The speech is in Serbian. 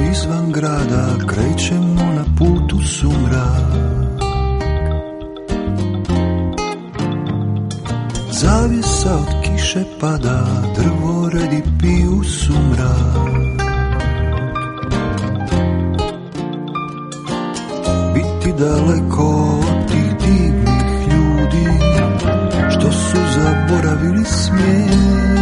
izvan grada, krećemo na putu sumrak. Zavjesa od kiše pada, drvoredi piju sumrak. Biti daleko od tih divnih ljudi, što su zaboravili smijeh.